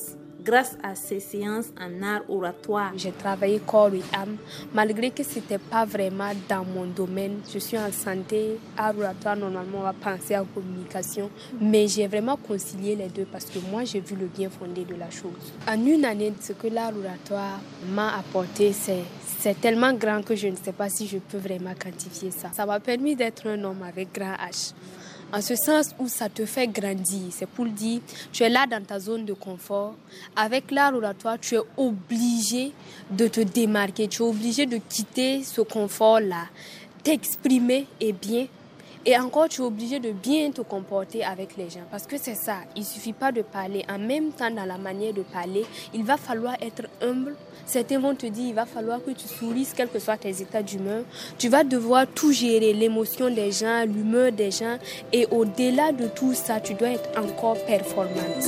grâce à ces séances en art oratoire. J'ai travaillé corps et âme, malgré que ce n'était pas vraiment dans mon domaine. Je suis en santé, art oratoire, normalement on va penser à communication, mais j'ai vraiment concilié les deux parce que moi j'ai vu le bien fondé de la chose. En une année, ce que l'art oratoire m'a apporté, c'est tellement grand que je ne sais pas si je peux vraiment quantifier ça. Ça m'a permis d'être un homme avec grand H. En ce sens où ça te fait grandir. C'est pour dire, tu es là dans ta zone de confort. Avec l'art oratoire, tu es obligé de te démarquer. Tu es obligé de quitter ce confort-là, t'exprimer et bien. Et encore, tu es obligé de bien te comporter avec les gens. Parce que c'est ça, il ne suffit pas de parler. En même temps, dans la manière de parler, il va falloir être humble. Certains vont te dire, il va falloir que tu sourisses, quels que soient tes états d'humeur. Tu vas devoir tout gérer, l'émotion des gens, l'humeur des gens. Et au-delà de tout ça, tu dois être encore performante.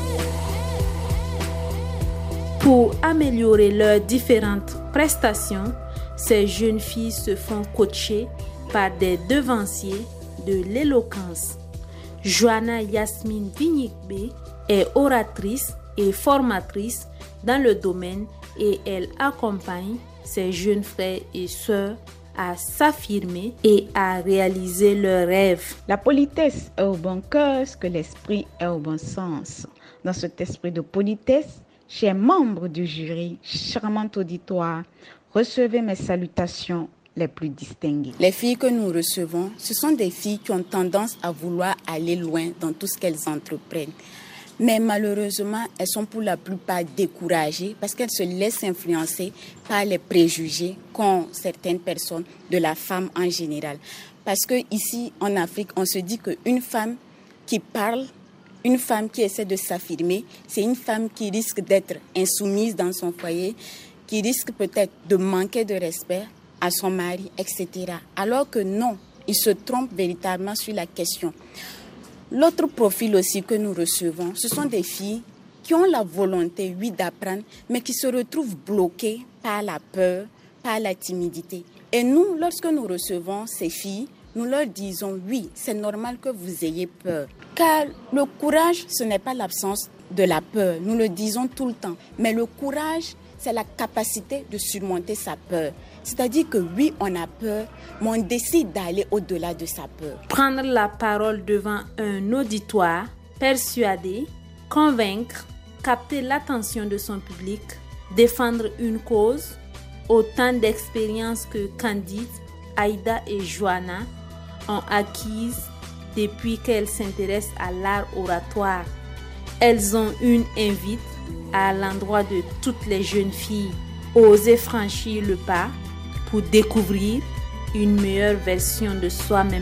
Pour améliorer leurs différentes prestations, ces jeunes filles se font coacher par des devanciers de l'éloquence. Joanna Yasmine Vignigbe est oratrice et formatrice dans le domaine et elle accompagne ses jeunes frères et sœurs à s'affirmer et à réaliser leurs rêves. La politesse est au bon cœur, ce que l'esprit est au bon sens. Dans cet esprit de politesse, chers membres du jury, charmant auditoire, recevez mes salutations les plus distinguées. Les filles que nous recevons, ce sont des filles qui ont tendance à vouloir aller loin dans tout ce qu'elles entreprennent. Mais malheureusement, elles sont pour la plupart découragées parce qu'elles se laissent influencer par les préjugés qu'ont certaines personnes de la femme en général. Parce que ici, en Afrique, on se dit qu'une femme qui parle, une femme qui essaie de s'affirmer, c'est une femme qui risque d'être insoumise dans son foyer, qui risque peut-être de manquer de respect à son mari, etc. Alors que non, ils se trompent véritablement sur la question. L'autre profil aussi que nous recevons, ce sont des filles qui ont la volonté, oui, d'apprendre, mais qui se retrouvent bloquées par la peur, par la timidité. Et nous, lorsque nous recevons ces filles, nous leur disons, oui, c'est normal que vous ayez peur. Car le courage, ce n'est pas l'absence de la peur. Nous le disons tout le temps. Mais le courage, c'est la capacité de surmonter sa peur. C'est-à-dire que oui, on a peur, mais on décide d'aller au-delà de sa peur. Prendre la parole devant un auditoire, persuader, convaincre, capter l'attention de son public, défendre une cause, autant d'expériences que Candide, Aïda et Joanna ont acquises depuis qu'elles s'intéressent à l'art oratoire. Elles ont une invite à l'endroit de toutes les jeunes filles. Oser franchir le pas pour découvrir une meilleure version de soi-même.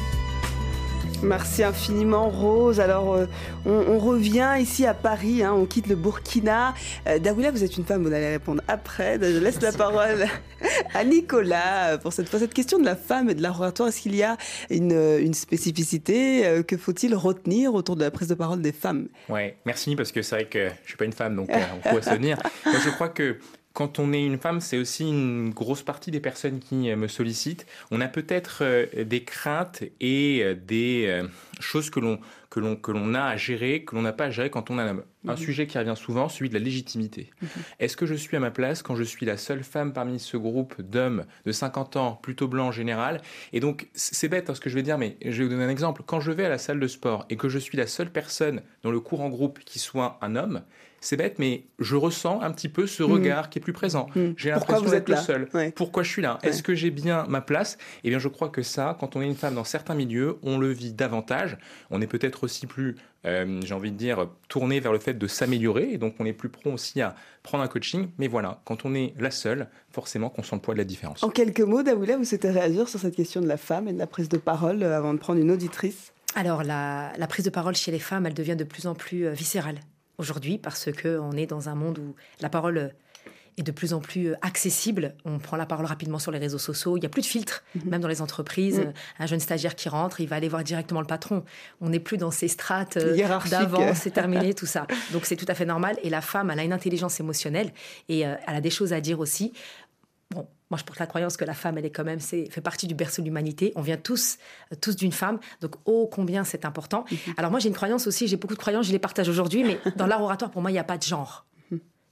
Merci infiniment Rose. Alors on revient ici à Paris, on quitte le Burkina. Daouila, vous êtes une femme, vous allez répondre après. Je laisse la parole à Nicolas pour cette fois. Cette question de la femme et de l'art oratoire, est-ce qu'il y a une spécificité? Que faut-il retenir autour de la prise de parole des femmes? Oui, merci, parce que c'est vrai que je ne suis pas une femme, donc on pourrait se tenir. Moi, je crois que quand on est une femme, c'est aussi une grosse partie des personnes qui me sollicitent. On a peut-être des craintes et des choses que l'on a à gérer, que l'on n'a pas à gérer quand on a un homme. Un sujet qui revient souvent, celui de la légitimité. Est-ce que je suis à ma place quand je suis la seule femme parmi ce groupe d'hommes de 50 ans, plutôt blancs en général? Et donc, c'est bête ce que je vais dire, mais je vais vous donner un exemple. Quand je vais à la salle de sport et que je suis la seule personne dans le cours en groupe qui soit un homme, c'est bête, mais je ressens un petit peu ce regard qui est plus présent. J'ai l'impression d'être le seul. Pourquoi je suis là? Est-ce que j'ai bien ma place? Eh bien, je crois que ça, quand on est une femme dans certains milieux, on le vit davantage. On est peut-être aussi plus, j'ai envie de dire, tourné vers le fait de s'améliorer. Et donc, on est plus prompt aussi à prendre un coaching. Mais voilà, quand on est la seule, forcément qu'on sent le poids de la différence. En quelques mots, Daouila, vous souhaitez réagir sur cette question de la femme et de la prise de parole avant de prendre une auditrice? Alors, la prise de parole chez les femmes, elle devient de plus en plus viscérale aujourd'hui, parce qu'on est dans un monde où la parole est de plus en plus accessible. On prend la parole rapidement sur les réseaux sociaux. Il n'y a plus de filtre, même dans les entreprises. Un jeune stagiaire qui rentre, il va aller voir directement le patron. On n'est plus dans ces strates d'avant, c'est terminé, tout ça. Donc c'est tout à fait normal. Et la femme, elle a une intelligence émotionnelle et elle a des choses à dire aussi. Bon, moi je porte la croyance que la femme, elle est quand même, fait partie du berceau de l'humanité. On vient tous d'une femme, donc ô combien c'est important. Alors moi j'ai une croyance aussi, j'ai beaucoup de croyances, je les partage aujourd'hui, mais dans l'art oratoire, pour moi, il n'y a pas de genre.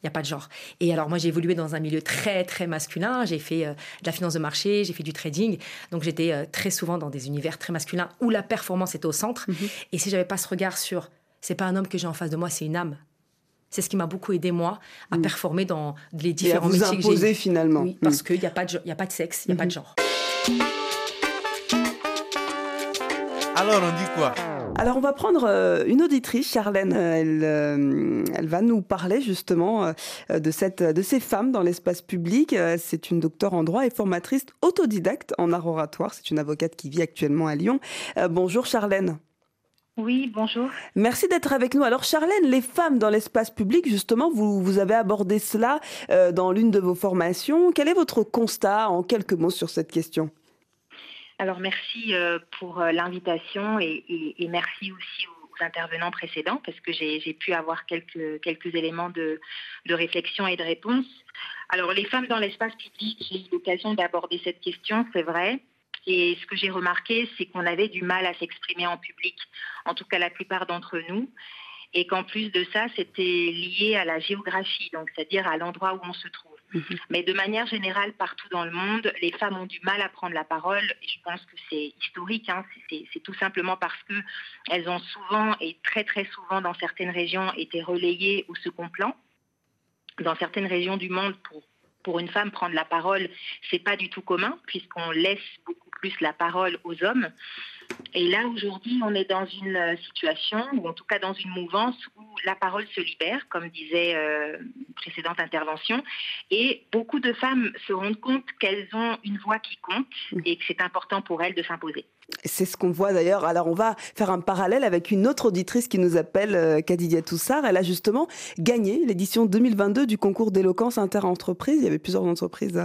Il n'y a pas de genre. Et alors, moi, j'ai évolué dans un milieu très, très masculin. J'ai fait de la finance de marché, j'ai fait du trading. Donc, j'étais très souvent dans des univers très masculins où la performance était au centre. Et si j'avais pas ce regard sur, c'est pas un homme que j'ai en face de moi, c'est une âme. C'est ce qui m'a beaucoup aidé, moi, à performer dans les différents métiers que j'ai. Et à vous imposer, finalement. Oui, parce qu'il n'y a pas de sexe, il n'y a pas de genre. Alors, on dit quoi? Alors, on va prendre une auditrice, Charlène. Elle va nous parler justement de ces femmes dans l'espace public. C'est une docteure en droit et formatrice autodidacte en art oratoire. C'est une avocate qui vit actuellement à Lyon. Bonjour Charlène. Oui, bonjour. Merci d'être avec nous. Alors Charlène, les femmes dans l'espace public, justement, vous avez abordé cela dans l'une de vos formations. Quel est votre constat en quelques mots sur cette question ? Alors merci pour l'invitation et merci aussi aux intervenants précédents parce que j'ai pu avoir quelques éléments de réflexion et de réponse. Alors les femmes dans l'espace public, j'ai eu l'occasion d'aborder cette question, c'est vrai. Et ce que j'ai remarqué, c'est qu'on avait du mal à s'exprimer en public, en tout cas la plupart d'entre nous, et qu'en plus de ça, c'était lié à la géographie, donc c'est-à-dire à l'endroit où on se trouve. Mais de manière générale, partout dans le monde, les femmes ont du mal à prendre la parole, et je pense que c'est historique, c'est tout simplement parce qu'elles ont souvent, et très très souvent dans certaines régions, été relayées au second plan. Dans certaines régions du monde, pour une femme, prendre la parole, c'est pas du tout commun, puisqu'on laisse beaucoup plus la parole aux hommes. Et là, aujourd'hui, on est dans une situation, ou en tout cas dans une mouvance, où la parole se libère, comme disait une précédente intervention, et beaucoup de femmes se rendent compte qu'elles ont une voix qui compte, et que c'est important pour elles de s'imposer. C'est ce qu'on voit d'ailleurs. Alors on va faire un parallèle avec une autre auditrice qui nous appelle, Khadija Toussar. Elle a justement gagné l'édition 2022 du concours d'éloquence inter-entreprise. Il y avait plusieurs entreprises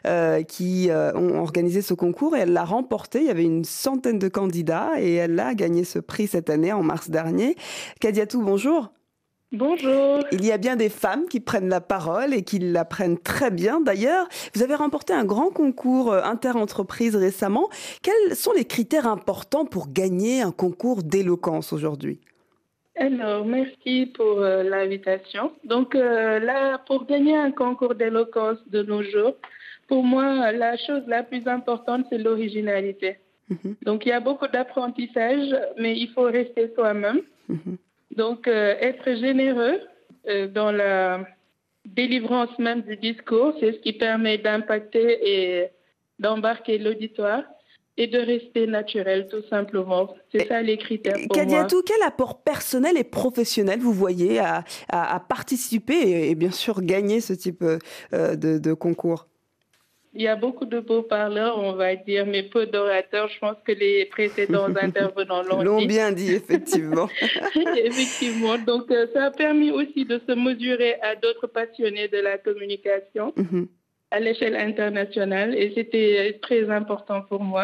qui ont organisé ce concours et elle l'a remporté. Il y avait une centaine de candidats et elle a gagné ce prix cette année en mars dernier. Khadija Toussar, bonjour. Bonjour. Il y a bien des femmes qui prennent la parole et qui la prennent très bien. D'ailleurs, vous avez remporté un grand concours inter-entreprise récemment. Quels sont les critères importants pour gagner un concours d'éloquence aujourd'hui ? Alors, merci pour l'invitation. Donc là, pour gagner un concours d'éloquence de nos jours, pour moi, la chose la plus importante, c'est l'originalité. Donc, il y a beaucoup d'apprentissage, mais il faut rester soi-même. Donc, être généreux dans la délivrance même du discours, c'est ce qui permet d'impacter et d'embarquer l'auditoire et de rester naturel, tout simplement. C'est ça les critères pour moi. Khadija Toussar, quel apport personnel et professionnel vous voyez à participer et bien sûr gagner ce type de concours ? Il y a beaucoup de beaux parleurs, on va dire, mais peu d'orateurs. Je pense que les précédents intervenants l'ont bien dit, effectivement. Effectivement. Donc, ça a permis aussi de se mesurer à d'autres passionnés de la communication à l'échelle internationale. Et c'était très important pour moi.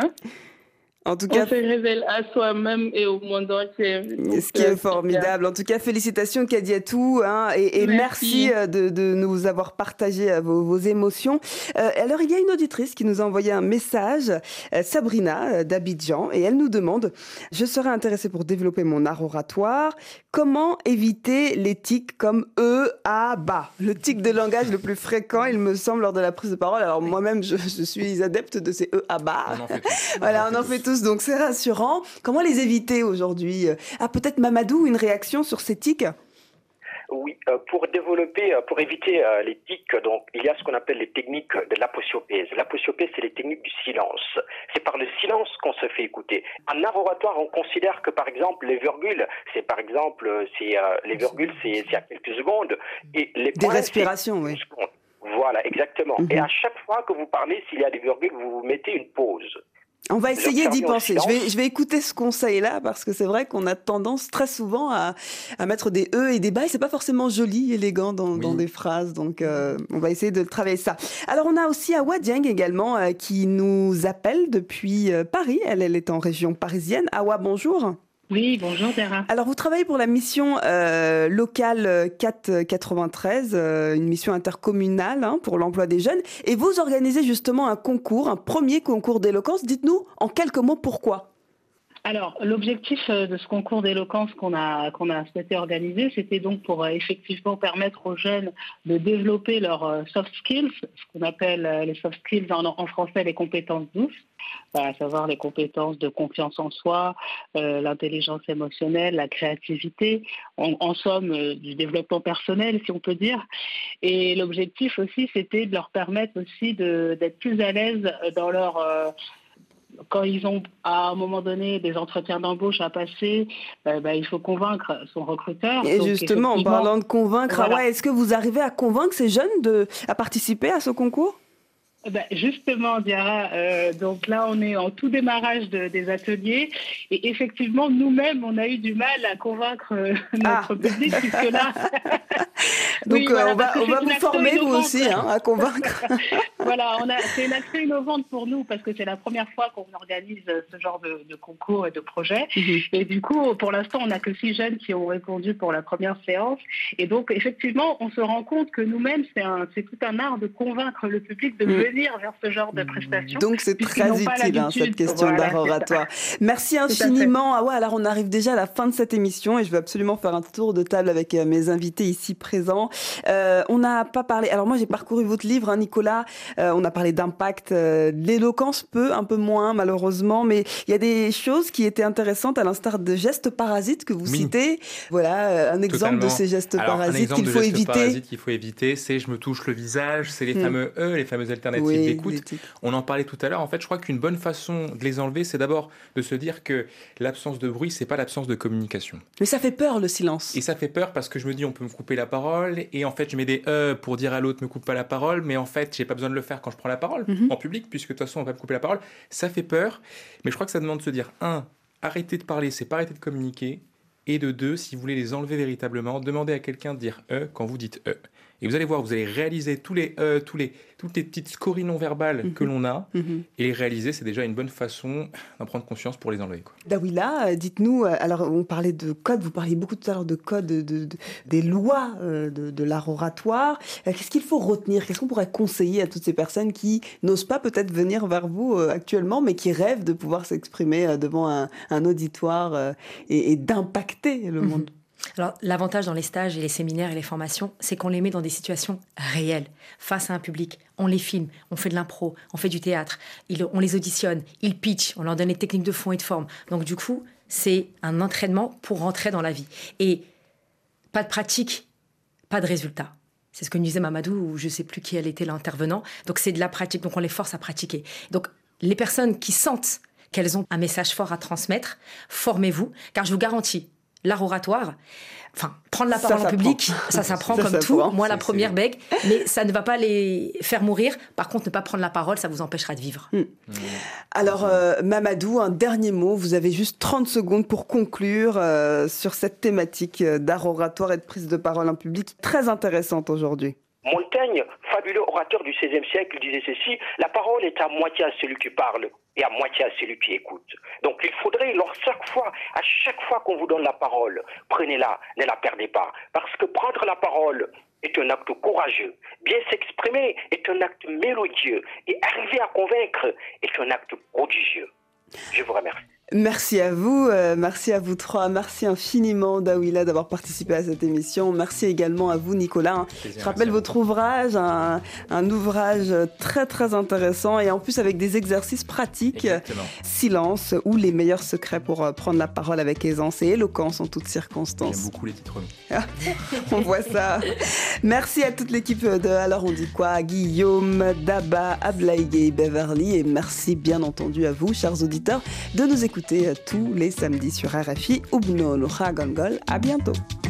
En tout cas, on se révèle à soi-même et au monde entier. Ce qui est formidable. En tout cas, félicitations Khadija Toussar et merci de nous avoir partagé vos émotions. Alors, il y a une auditrice qui nous a envoyé un message, Sabrina d'Abidjan, et elle nous demande « Je serais intéressée pour développer mon art oratoire. Comment éviter les tics comme E, A, BA ?» Le tic de langage le plus fréquent, il me semble, lors de la prise de parole. Alors, moi-même, je suis adepte de ces E, A, BA. On en fait tous. Voilà, on en fait tous. Donc c'est rassurant. Comment les éviter aujourd'hui ? Peut-être Mamadou, une réaction sur ces tics ? Oui, pour éviter les tics, donc il y a ce qu'on appelle les techniques de l'aposiopèse. L'aposiopèse, c'est les techniques du silence. C'est par le silence qu'on se fait écouter. En art oratoire, on considère que par exemple les virgules, c'est à quelques secondes et les points, des respirations, oui. Voilà, exactement. Et à chaque fois que vous parlez, s'il y a des virgules, vous mettez une pause. On va essayer d'y penser. Je vais écouter ce conseil-là parce que c'est vrai qu'on a tendance très souvent à mettre des E et des bas et c'est pas forcément joli, élégant dans des phrases. Donc, on va essayer de travailler ça. Alors, on a aussi Awa Dieng également qui nous appelle depuis Paris. Elle est en région parisienne. Awa, bonjour. Oui, bonjour Dara. Alors, vous travaillez pour la mission locale 493, une mission intercommunale pour l'emploi des jeunes. Et vous organisez justement un concours, un premier concours d'éloquence. Dites-nous en quelques mots pourquoi. Alors, l'objectif de ce concours d'éloquence qu'on a souhaité organiser, c'était donc pour effectivement permettre aux jeunes de développer leurs soft skills, ce qu'on appelle les soft skills en français les compétences douces, à savoir les compétences de confiance en soi, l'intelligence émotionnelle, la créativité, en somme du développement personnel, si on peut dire. Et l'objectif aussi, c'était de leur permettre aussi d'être plus à l'aise dans leur... quand ils ont, à un moment donné, des entretiens d'embauche à passer, il faut convaincre son recruteur. Et donc, justement, en parlant de convaincre, voilà. Est-ce que vous arrivez à convaincre ces jeunes à participer à ce concours ? Justement, Diarra, donc là, on est en tout démarrage des ateliers et effectivement, nous-mêmes, on a eu du mal à convaincre notre public puisque là... Donc, oui, voilà, on va vous former, vous aussi, à convaincre. Voilà, c'est une action innovante pour nous parce que c'est la première fois qu'on organise ce genre de concours et de projet. Et du coup, pour l'instant, on n'a que 6 jeunes qui ont répondu pour la première séance. Et donc, effectivement, on se rend compte que nous-mêmes, c'est tout un art de convaincre le public de venir vers ce genre de prestations. Donc, c'est très utile, cette question d'art oratoire. Merci infiniment. Alors on arrive déjà à la fin de cette émission et je vais absolument faire un tour de table avec mes invités ici présents. On n'a pas parlé... Alors moi, j'ai parcouru votre livre, Nicolas. On a parlé d'impact, l'éloquence un peu moins, malheureusement, mais il y a des choses qui étaient intéressantes, à l'instar de gestes parasites que vous citez. Voilà, un exemple de ces gestes parasites qu'il faut éviter. Qu'il faut éviter, c'est je me touche le visage, c'est les fameux les fameuses alternatives d'écoute. On en parlait tout à l'heure. En fait, je crois qu'une bonne façon de les enlever, c'est d'abord de se dire que l'absence de bruit, c'est pas l'absence de communication. Mais ça fait peur, le silence. Et ça fait peur parce que je me dis, on peut me couper la parole, et en fait, je mets des pour dire à l'autre, me coupe pas la parole, mais en fait, j'ai pas besoin de le faire quand je prends la parole en public, puisque de toute façon, on va me couper la parole. Ça fait peur, mais je crois que ça demande de se dire, 1, arrêter de parler, c'est pas arrêter de communiquer, et de 2, si vous voulez les enlever véritablement, demandez à quelqu'un de dire quand vous dites Et vous allez voir, vous allez réaliser toutes les petites scories non verbales que l'on a, et les réaliser, c'est déjà une bonne façon d'en prendre conscience pour les enlever, quoi. Dawila, dites-nous, alors on parlait de code, vous parliez beaucoup tout à l'heure de code, des lois de l'art oratoire. Qu'est-ce qu'il faut retenir ? Qu'est-ce qu'on pourrait conseiller à toutes ces personnes qui n'osent pas peut-être venir vers vous actuellement, mais qui rêvent de pouvoir s'exprimer devant un auditoire et d'impacter le monde ? Alors, l'avantage dans les stages et les séminaires et les formations, c'est qu'on les met dans des situations réelles, face à un public. On les filme, on fait de l'impro, on fait du théâtre, on les auditionne, ils pitchent, on leur donne les techniques de fond et de forme. Donc, du coup, c'est un entraînement pour rentrer dans la vie. Et pas de pratique, pas de résultat. C'est ce que nous disait Mamadou, ou je ne sais plus qui elle était l'intervenant. Donc, c'est de la pratique, donc on les force à pratiquer. Donc, les personnes qui sentent qu'elles ont un message fort à transmettre, formez-vous, car je vous garantis, l'art oratoire, prendre la parole en public, ça s'apprend comme tout. Moi, la première bègue, mais ça ne va pas les faire mourir. Par contre, ne pas prendre la parole, ça vous empêchera de vivre. Alors, Mamadou, un dernier mot. Vous avez juste 30 secondes pour conclure sur cette thématique d'art oratoire et de prise de parole en public très intéressante aujourd'hui. Montaigne, fabuleux orateur du XVIe siècle, disait ceci: la parole est à moitié à celui qui parle et à moitié à celui qui écoute. Donc il faudrait, à chaque fois qu'on vous donne la parole, prenez-la, ne la perdez pas. Parce que prendre la parole est un acte courageux. Bien s'exprimer est un acte mélodieux. Et arriver à convaincre est un acte prodigieux. Je vous remercie. Merci à vous trois. Merci infiniment, Dawila, d'avoir participé à cette émission. Merci également à vous, Nicolas. Je rappelle votre ouvrage, un ouvrage très très intéressant et en plus avec des exercices pratiques. Exactement. Silence ou les meilleurs secrets pour prendre la parole avec aisance et éloquence en toutes circonstances. J'aime beaucoup les titres. On voit ça. Merci à toute l'équipe de Alors on dit quoi, Guillaume, Daba, Ablaïgue, Beverly, et merci bien entendu à vous, chers auditeurs, de nous écouter tous les samedis sur RFI. Ubno Lucha Gongol. À bientôt.